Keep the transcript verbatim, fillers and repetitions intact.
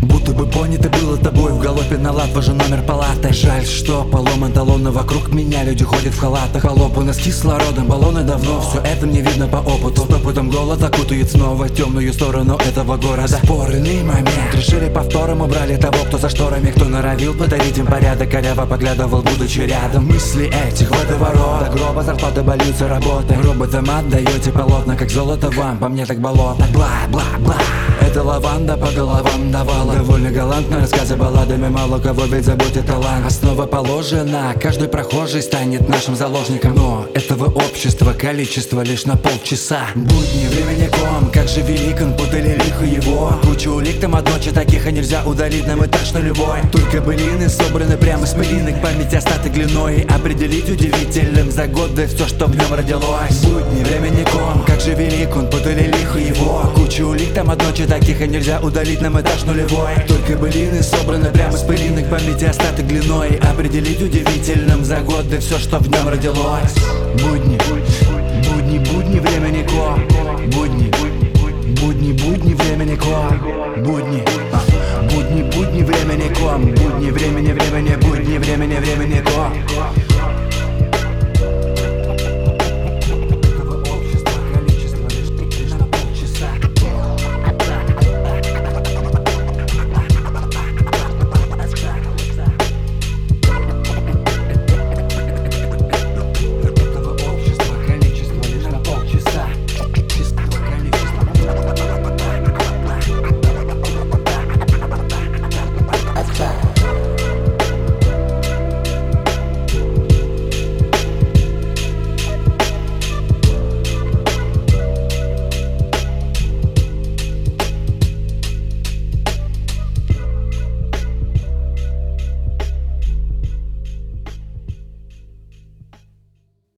Будто бы понято было тобой в галопе на лад, важен номер палаты. Жаль, что поломан талон, но вокруг меня люди ходят в халатах. Полопаны с кислородом, баллоны давно, все это мне видно по опыту. С опытом голод окутает снова темную сторону этого города. Спорный момент, решили повтором, убрали того, кто за шторами, кто норовил подарить им порядок. Коряво поглядывал, будучи рядом. Мысли этих водоворот, до гроба зарплаты, больницы, работы. Роботам отдаете полотна, как золото вам, по мне так болото. Бла-бла-бла, это лаванда по головам давала. Довольно галантно, рассказы балладами, мало кого ведь заботит талант. Основа положена, каждый прохожий станет нашим заложником. Но этого общества количество лишь на полчаса. Будни, времени ком, как же велик он, путали лихо его. Куча улик там от ночи таких, а нельзя удалить нам этаж на любой. Только былины собраны прямо с пылинок, память остаток длиной. Определить удивительным за годы все, что в нем родилось. Будни, времени ком, как же велик он, путали лихо его. Куча улик там от ночи таких, а нельзя удалить нам этаж нулевой. Только былины собраны прямо с пылинок, памяти остаток длиной. Определить удивительным за годы все, что в нем родилось. Будни, будни, будни, времени ко. Будни, будни, будни, времени ко. Будни, будни, будни, времени ко. Будни, времени, времени, будни, времени, времени ко.